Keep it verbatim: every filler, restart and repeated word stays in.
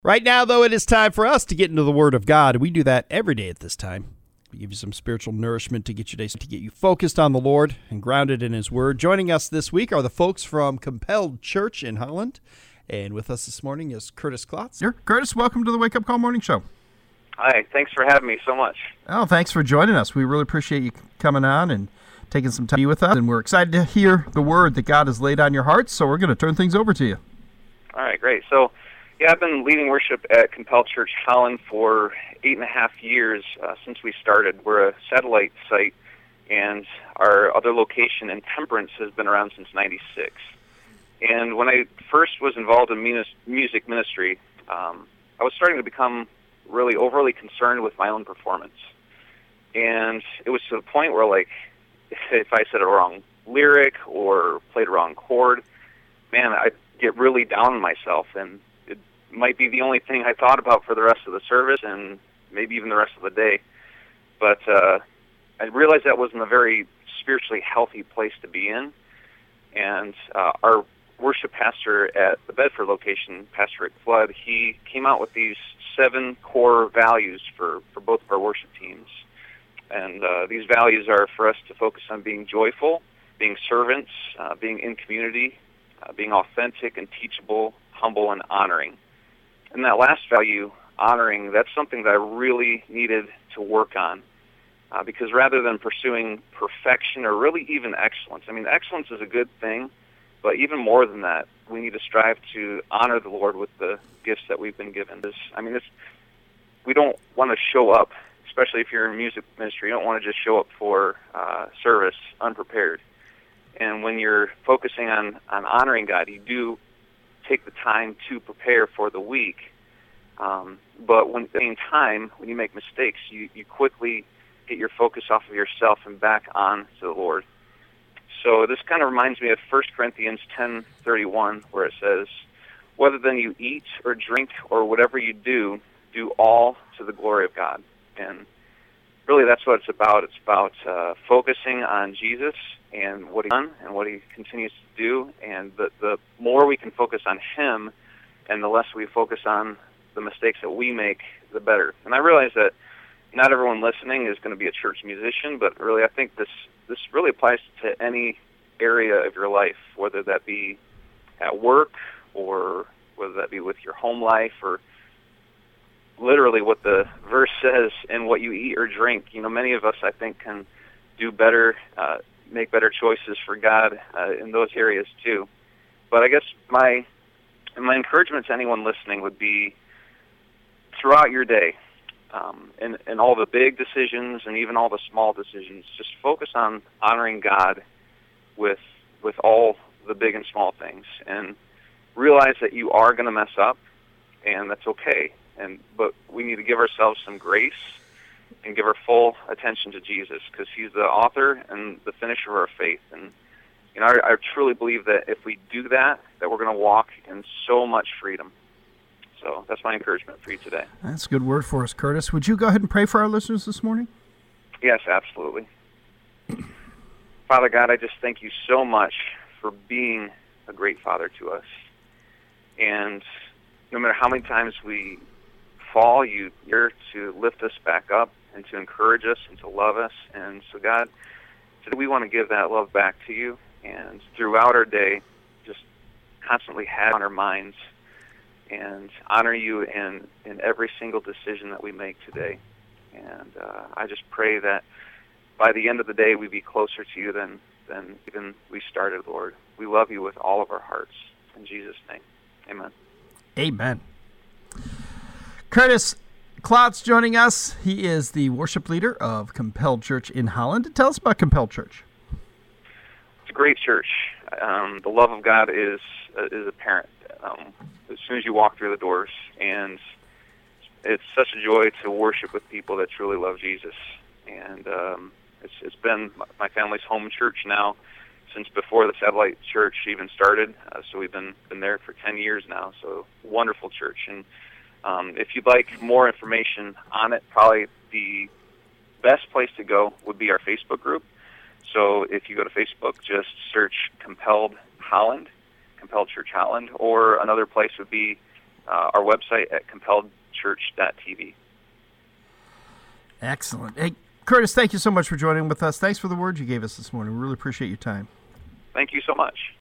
Right now, though, it is time for us to get into the Word of God. We do that every day at this time. We give you some spiritual nourishment to get you to get you focused on the Lord and grounded in His Word. Joining us this week are the folks from Compelled Church in Holland. And with us this morning is Curtis Klotz. Here, Curtis, welcome to the Wake Up Call Morning Show. Hi, thanks for having me so much. Oh, thanks for joining us. We really appreciate you coming on and taking some time with us. And we're excited to hear the Word that God has laid on your hearts, so we're going to turn things over to you. All right, great. So, yeah, I've been leading worship at Compelled Church Holland for eight and a half years uh, since we started. We're a satellite site, and our other location in Temperance has been around since ninety-six. And when I first was involved in music ministry, um, I was starting to become really overly concerned with my own performance. And it was to the point where, like, if I said a wrong lyric or played a wrong chord, man, I'd get really down on myself, and it might be the only thing I thought about for the rest of the service and maybe even the rest of the day. But uh, I realized that wasn't a very spiritually healthy place to be in. And uh, our worship pastor at the Bedford location, Pastor Rick Flood, he came out with these seven core values for, for both of our worship teams. And uh, these values are for us to focus on being joyful, being servants, uh, being in community, uh, being authentic and teachable, humble, and honoring. And that last value, honoring, that's something that I really needed to work on. Uh, because rather than pursuing perfection or really even excellence, I mean, excellence is a good thing, but even more than that, we need to strive to honor the Lord with the gifts that we've been given. This, I mean, it's, we don't want to show up, especially if you're in music ministry. You don't want to just show up for uh, service unprepared. And when you're focusing on, on honoring God, you do take the time to prepare for the week. Um, but when, at the same time, when you make mistakes, you, you quickly get your focus off of yourself and back on to the Lord. So this kind of reminds me of First Corinthians ten thirty-one, where it says, "Whether then you eat or drink or whatever you do, do all to the glory of God." And really that's what it's about. It's about uh, focusing on Jesus and what He's done and what He continues to do. And the, the more we can focus on Him and the less we focus on the mistakes that we make, the better. And I realize that not everyone listening is going to be a church musician, but really I think this, this really applies to any area of your life, whether that be at work or whether that be with your home life or literally what the verse says in what you eat or drink. You know, many of us, I think, can do better, uh, make better choices for God uh, in those areas too. But I guess my my encouragement to anyone listening would be throughout your day, um, and, and all the big decisions and even all the small decisions, just focus on honoring God with with all the big and small things, and realize that you are going to mess up, and that's okay. And but we need to give ourselves some grace and give our full attention to Jesus, because He's the author and the finisher of our faith. And you know, I, I truly believe that if we do that, that we're going to walk in so much freedom. So that's my encouragement for you today. That's a good word for us, Curtis. Would you go ahead and pray for our listeners this morning? Yes, absolutely. Father God, I just thank You so much for being a great Father to us. And no matter how many times we fall, You are to lift us back up and to encourage us and to love us. And so, God, today we want to give that love back to You, and throughout our day, just constantly have on our minds and honor You in, in every single decision that we make today. And uh, I just pray that by the end of the day, we be closer to You than, than even we started, Lord. We love You with all of our hearts. In Jesus' name, amen. Amen. Curtis Klotz joining us. He is the worship leader of Compelled Church in Holland. Tell us about Compelled Church. It's a great church. Um, the love of God is uh, is apparent um, as soon as you walk through the doors, and it's such a joy to worship with people that truly love Jesus. And um, it's it's been my family's home church now since before the satellite church even started. Uh, so we've been been there for ten years now. So wonderful church. And Um, if you'd like more information on it, probably the best place to go would be our Facebook group. So if you go to Facebook, just search Compelled Holland, Compelled Church Holland, or another place would be uh, our website at compelled church dot t v. Excellent. Hey, Curtis, thank you so much for joining with us. Thanks for the word you gave us this morning. We really appreciate your time. Thank you so much.